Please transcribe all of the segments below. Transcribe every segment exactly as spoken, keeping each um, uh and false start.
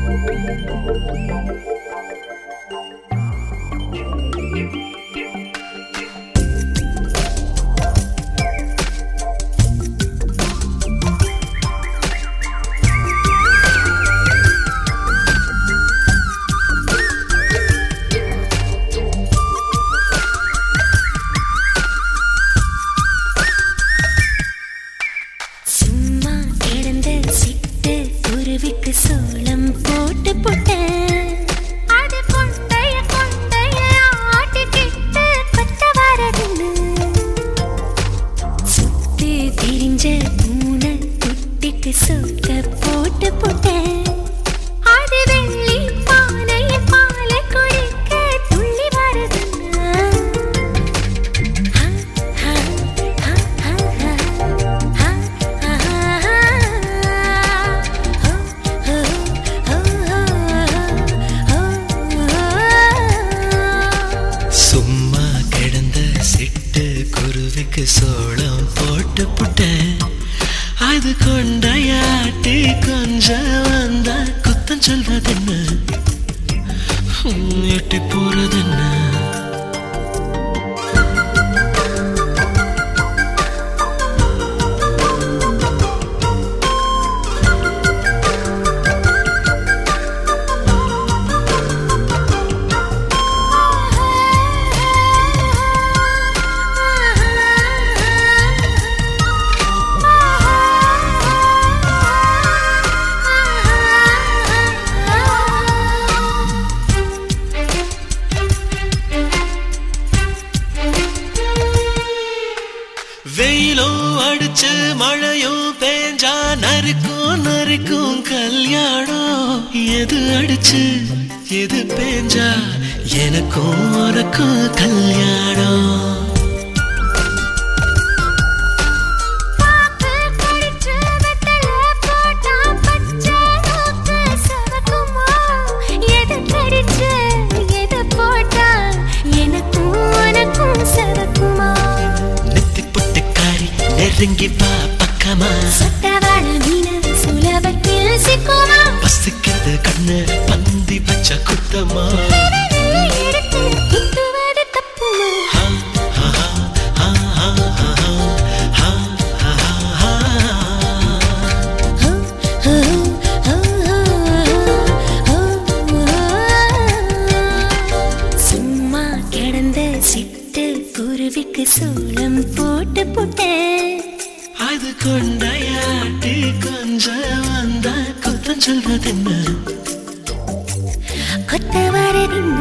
சோளம் போட்டு போட்டேன் அது கொண்டைய கொண்டைய ஆட்டிக்கிட்டு கொத்த வரதுன்னு சுத்தி திரிஞ்ச பூனை குட்டிக்கு சொக்க போட்டு போட்டேன் அது வெள்ளி பானையில் பாலை குடிக்க துள்ளி வரதுன்னு சோளம் போட்டு புட்டேன் அது கொண்டையாட்டி கொஞ்சம் வந்தா குத்தம் சொல்வதென்ன எட்டி போறதென்ன வெயிலும் அடிச்சு மழையும் பேஞ்சா நறுக்கும் நறுக்கும் கல்யாணம் எது அடிச்சு எது பேஞ்சா எனக்கும் உனக்கும் கல்யாணம் நெருங்கி வா பக்கமா சட்டவாழ மீன சுலபத்தில் சிக்குமா பசிக்கிறது கண்ணு பந்தி பச்ச குத்தமா எடுத்து குத்துவது தப்புமா சும்மா கிடந்த சிட்டு குருவிக்கு சோளம் போட்டு போட்டேன் அது கொண்டையாட்டி கொஞ்சம் வந்தா குத்தம் சொல்வதென்ன கொத்த வரதென்ன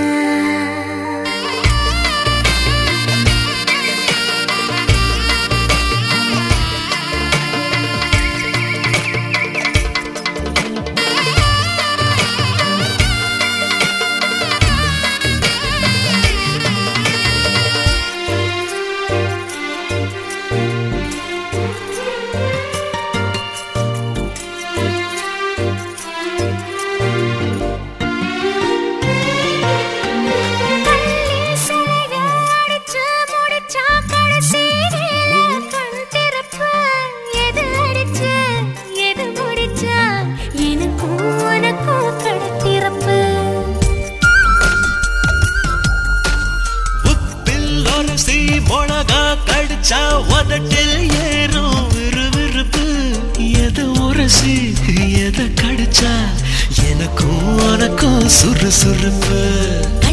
மொளகா கடிச்சா உதட்டில் ஏறும் விறுவிறுப்பு எதை உரசி எதை கடிச்சா எனக்கும் உனக்கும் சுறுசுறுப்பு